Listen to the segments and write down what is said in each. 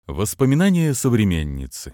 Воспоминания современницы.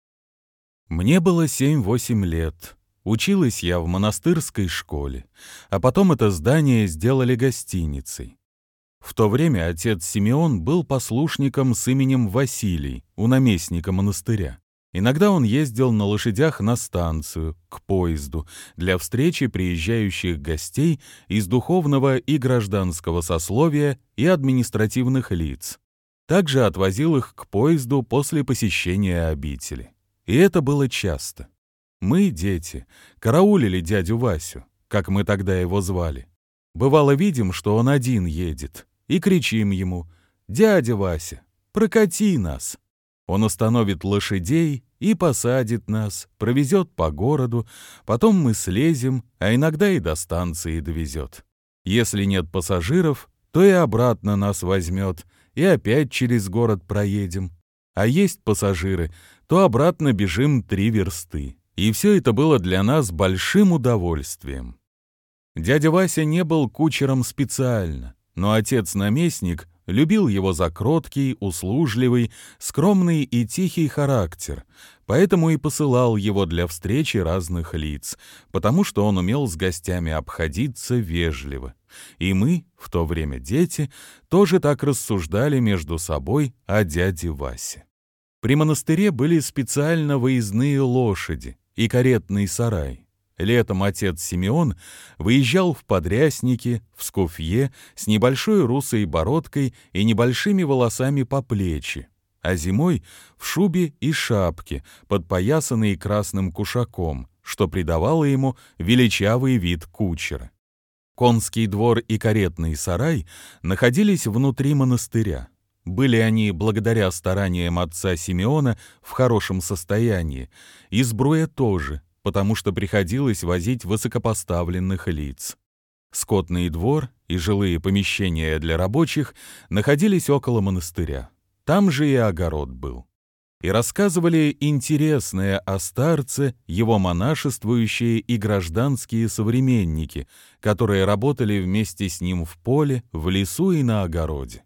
Мне было 7-8 лет. Училась я в монастырской школе, а потом это здание сделали гостиницей. В то время отец Симеон был послушником с именем Василий у наместника монастыря. Иногда он ездил на лошадях на станцию, к поезду, для встречи приезжающих гостей из духовного и гражданского сословия и административных лиц. Также отвозил их к поезду после посещения обители. И это было часто. Мы, дети, караулили дядю Васю, как мы тогда его звали. Бывало, видим, что он один едет, и кричим ему: «Дядя Вася, прокати нас!» Он остановит лошадей и посадит нас, провезет по городу, потом мы слезем, а иногда и до станции довезет. Если нет пассажиров, то и обратно нас возьмет, и опять через город проедем. А есть пассажиры, то обратно бежим 3 версты. И все это было для нас большим удовольствием. Дядя Вася не был кучером специально, но отец-наместник любил его за кроткий, услужливый, скромный и тихий характер, поэтому и посылал его для встречи разных лиц, потому что он умел с гостями обходиться вежливо. И мы, в то время дети, тоже так рассуждали между собой о дяде Васе. При монастыре были специально выездные лошади и каретный сарай. Летом отец Симеон выезжал в подрясники, в скуфье, с небольшой русой бородкой и небольшими волосами по плечи, а зимой в шубе и шапке, подпоясанной красным кушаком, что придавало ему величавый вид кучера. Конский двор и каретный сарай находились внутри монастыря. Были они, благодаря стараниям отца Симеона, в хорошем состоянии, и сбруя тоже, потому что приходилось возить высокопоставленных лиц. Скотный двор и жилые помещения для рабочих находились около монастыря. Там же и огород был. И рассказывали интересное о старце, его монашествующие и гражданские современники, которые работали вместе с ним в поле, в лесу и на огороде.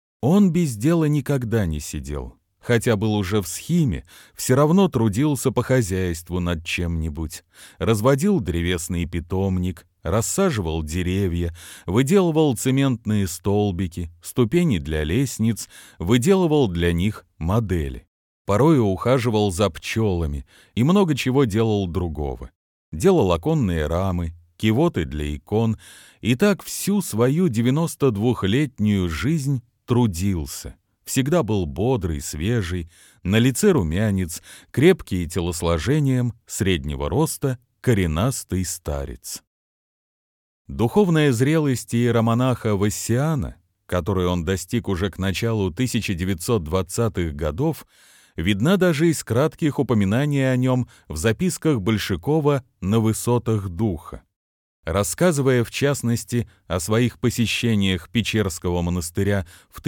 Он без дела никогда не сидел. Хотя был уже в схиме, все равно трудился по хозяйству над чем-нибудь. Разводил древесный питомник, рассаживал деревья, выделывал цементные столбики, ступени для лестниц, выделывал для них модели. Порою ухаживал за пчелами и много чего делал другого. Делал оконные рамы, кивоты для икон, и так всю свою 92-летнюю жизнь трудился. Всегда был бодрый, свежий, на лице румянец, крепкий телосложением, среднего роста, коренастый старец. Духовная зрелость иеромонаха Вассиана, которой он достиг уже к началу 1920-х годов, видна даже из кратких упоминаний о нем в записках Большакова «На высотах духа». Рассказывая, в частности, о своих посещениях Печерского монастыря в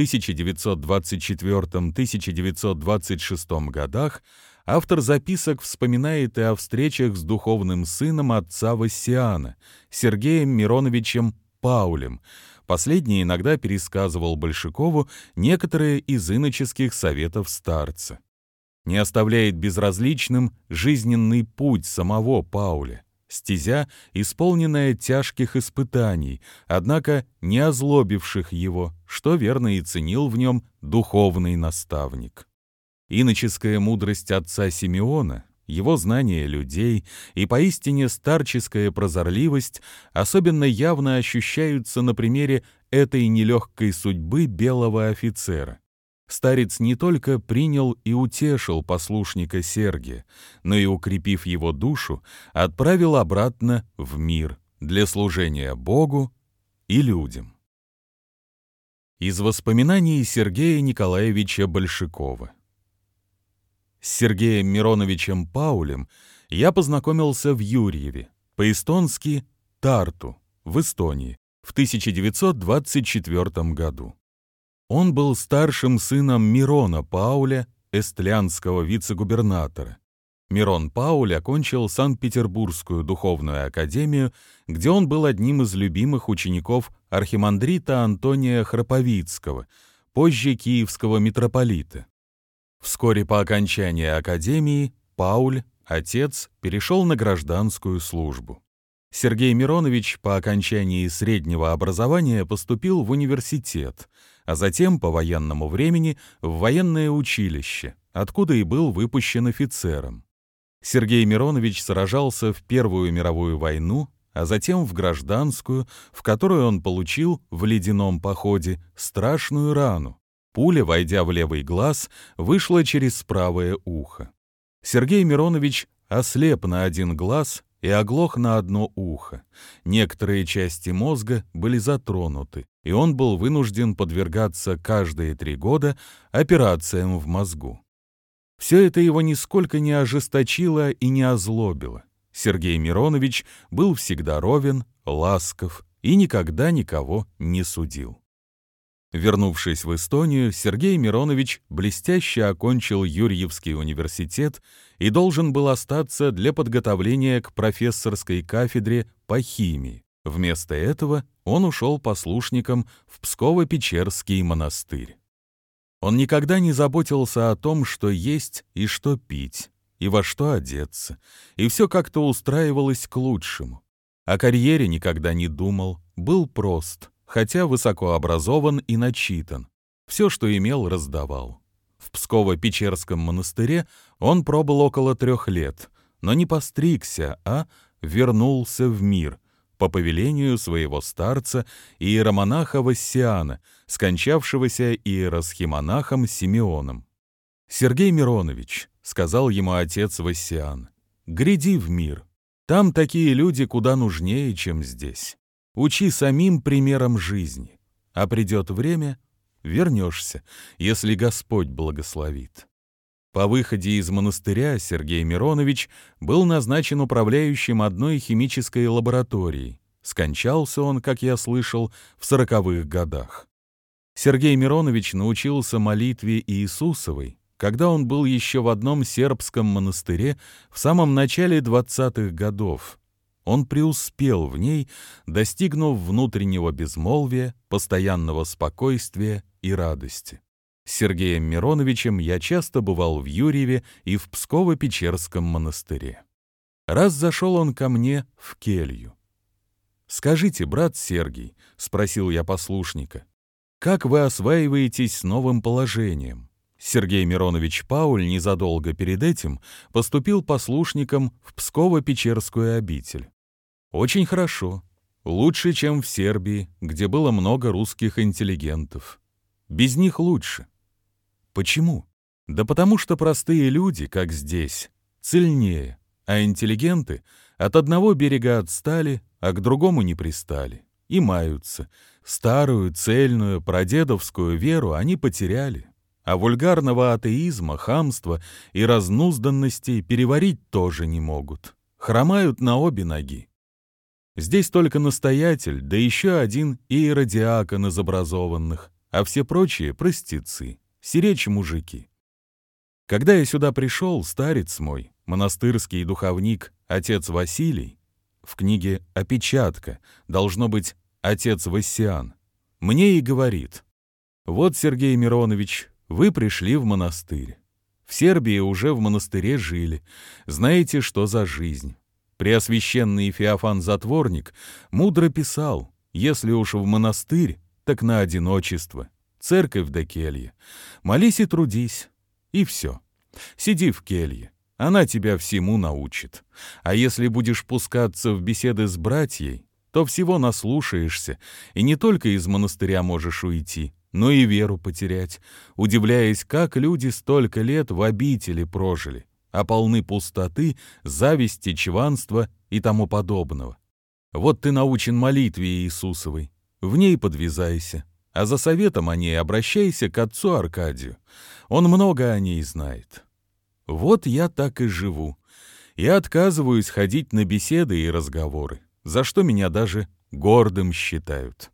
1924-1926 годах, автор записок вспоминает и о встречах с духовным сыном отца Вассиана, Сергеем Мироновичем Паулем. Последний иногда пересказывал Большакову некоторые из иноческих советов старца. Не оставляет безразличным жизненный путь самого Пауля. Стезя, исполненная тяжких испытаний, однако не озлобивших его, что верно и ценил в нем духовный наставник. Иноческая мудрость отца Симеона, его знание людей и поистине старческая прозорливость особенно явно ощущаются на примере этой нелегкой судьбы белого офицера. Старец не только принял и утешил послушника Сергия, но и, укрепив его душу, отправил обратно в мир для служения Богу и людям. Из воспоминаний Сергея Николаевича Большакова. С Сергеем Мироновичем Паулем я познакомился в Юрьеве, по-эстонски Тарту, в Эстонии, в 1924 году. Он был старшим сыном Мирона Пауля, эстлянского вице-губернатора. Мирон Пауль окончил Санкт-Петербургскую духовную академию, где он был одним из любимых учеников архимандрита Антония Храповицкого, позже киевского митрополита. Вскоре по окончании академии Пауль, отец, перешел на гражданскую службу. Сергей Миронович по окончании среднего образования поступил в университет, а затем по военному времени в военное училище, откуда и был выпущен офицером. Сергей Миронович сражался в Первую мировую войну, а затем в гражданскую, в которой он получил в ледяном походе страшную рану. Пуля, войдя в левый глаз, вышла через правое ухо. Сергей Миронович ослеп на один глаз и оглох на одно ухо. Некоторые части мозга были затронуты, и он был вынужден подвергаться каждые 3 года операциям в мозгу. Все это его нисколько не ожесточило и не озлобило. Сергей Миронович был всегда ровен, ласков и никогда никого не судил. Вернувшись в Эстонию, Сергей Миронович блестяще окончил Юрьевский университет и должен был остаться для подготовления к профессорской кафедре по химии. Вместо этого он ушел послушником в Псково-Печерский монастырь. Он никогда не заботился о том, что есть и что пить, и во что одеться, и все как-то устраивалось к лучшему. О карьере никогда не думал, был прост, хотя высоко образован и начитан. Все, что имел, раздавал. В Псково-Печерском монастыре он пробыл около 3 лет, но не постригся, а вернулся в мир по повелению своего старца иеромонаха Вассиана, скончавшегося иеросхимонахом Симеоном. «Сергей Миронович», — сказал ему отец Вассиан, — «гряди в мир. Там такие люди куда нужнее, чем здесь. Учи самим примером жизни, а придет время — вернешься, если Господь благословит». По выходе из монастыря Сергей Миронович был назначен управляющим одной химической лабораторией. Скончался он, как я слышал, в 40-х годах. Сергей Миронович научился молитве Иисусовой, когда он был еще в одном сербском монастыре в самом начале 20-х годов. Он преуспел в ней, достигнув внутреннего безмолвия, постоянного спокойствия и радости. С Сергеем Мироновичем я часто бывал в Юрьеве и в Псково-Печерском монастыре. Раз зашел он ко мне в келью. «Скажите, брат Сергий, — спросил я послушника, — как вы осваиваетесь с новым положением?» Сергей Миронович Пауль незадолго перед этим поступил послушником в Псково-Печерскую обитель. «Очень хорошо. Лучше, чем в Сербии, где было много русских интеллигентов. Без них лучше». Почему? Да потому что простые люди, как здесь, цельнее, а интеллигенты от одного берега отстали, а к другому не пристали, и маются. Старую, цельную, прадедовскую веру они потеряли, а вульгарного атеизма, хамства и разнузданности переварить тоже не могут. Хромают на обе ноги. Здесь только настоятель, да еще один иеродиакон из образованных, а все прочие — простецы. Сиречь мужики. Когда я сюда пришел, старец мой, монастырский духовник, отец Василий, в книге «Опечатка» должно быть отец Вассиан, мне и говорит: «Вот, Сергей Миронович, вы пришли в монастырь. В Сербии уже в монастыре жили, знаете, что за жизнь. Преосвященный Феофан Затворник мудро писал: если уж в монастырь, так на одиночество. Церковь да келья. Молись и трудись. И все. Сиди в келье. Она тебя всему научит. А если будешь пускаться в беседы с братьей, то всего наслушаешься, и не только из монастыря можешь уйти, но и веру потерять, удивляясь, как люди столько лет в обители прожили, а полны пустоты, зависти, чванства и тому подобного. Вот ты научен молитве Иисусовой. В ней подвязайся. А за советом о ней обращайся к отцу Аркадию. Он много о ней знает. Вот я так и живу. Я отказываюсь ходить на беседы и разговоры, за что меня даже гордым считают.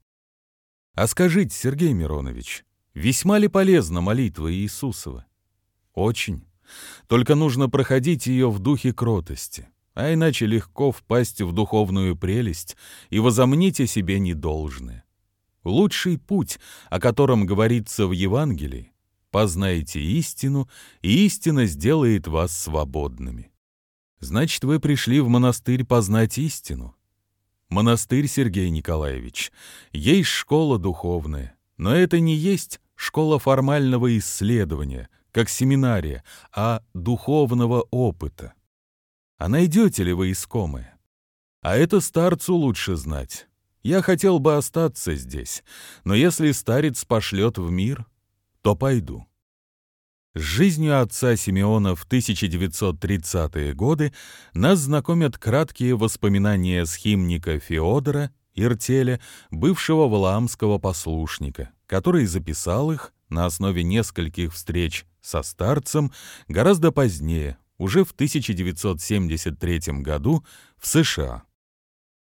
А скажите, Сергей Миронович, весьма ли полезна молитва Иисусова? Очень. Только нужно проходить ее в духе кротости, а иначе легко впасть в духовную прелесть и возомнить о себе недолжное. Лучший путь, о котором говорится в Евангелии, познайте истину, и истина сделает вас свободными. Значит, вы пришли в монастырь познать истину? Монастырь, Сергей Николаевич, есть школа духовная, но это не есть школа формального исследования, как семинария, а духовного опыта. А найдете ли вы искомое? А это старцу лучше знать. Я хотел бы остаться здесь, но если старец пошлет в мир, то пойду. С жизнью отца Симеона в 1930-е годы нас знакомят краткие воспоминания схимника Феодора Иртеля, бывшего валаамского послушника, который записал их на основе нескольких встреч со старцем гораздо позднее, уже в 1973 году в США.